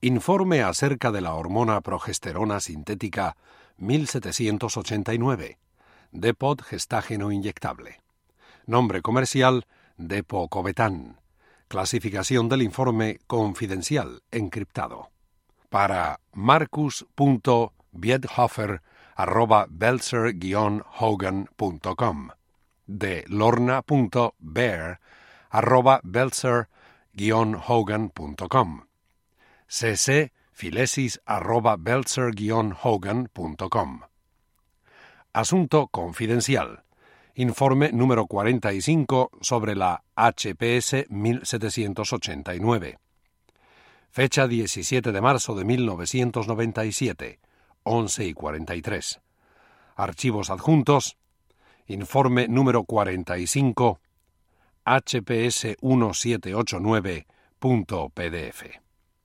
Informe acerca de la hormona progesterona sintética 1789, Depot gestágeno inyectable. Nombre comercial, Depo-Covetan. Clasificación del informe confidencial, encriptado. Para marcus.biedhofer@belzer-hogan.com. De lorna.bear@belzer-hogan.com. ccfilesis@belzer-hogan.com. Asunto confidencial. Informe número 45 sobre la HPS 1789. Fecha 17 de marzo de 1997, 11:43. Archivos adjuntos. Informe número 45, HPS 1789.pdf.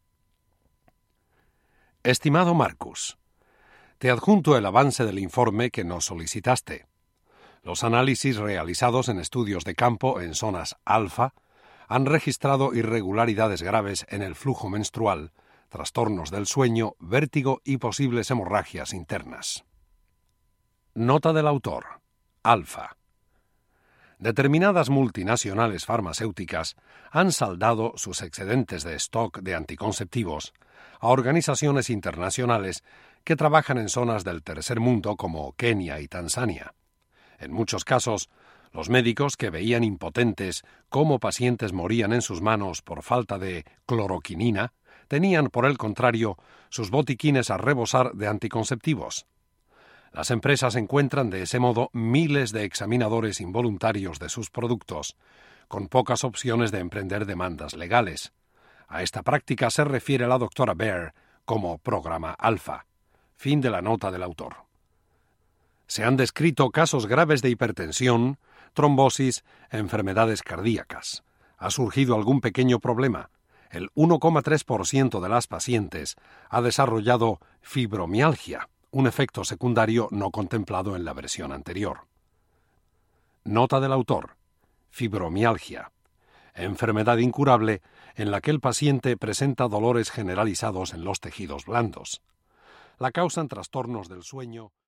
Estimado Marcus, te adjunto el avance del informe que nos solicitaste. Los análisis realizados en estudios de campo en zonas alfa han registrado irregularidades graves en el flujo menstrual, trastornos del sueño, vértigo y posibles hemorragias internas. Nota del autor. Alfa. Determinadas multinacionales farmacéuticas han saldado sus excedentes de stock de anticonceptivos a organizaciones internacionales que trabajan en zonas del tercer mundo como Kenia y Tanzania. En muchos casos, los médicos que veían impotentes cómo pacientes morían en sus manos por falta de cloroquinina, tenían, por el contrario, sus botiquines a rebosar de anticonceptivos. Las empresas encuentran de ese modo miles de examinadores involuntarios de sus productos, con pocas opciones de emprender demandas legales. A esta práctica se refiere la doctora Bear como programa alfa. Fin de la nota del autor. Se han descrito casos graves de hipertensión, trombosis, enfermedades cardíacas. ¿Ha surgido algún pequeño problema? El 1,3% de las pacientes ha desarrollado fibromialgia, un efecto secundario no contemplado en la versión anterior. Nota del autor. Fibromialgia. Enfermedad incurable en la que el paciente presenta dolores generalizados en los tejidos blandos. La causan trastornos del sueño.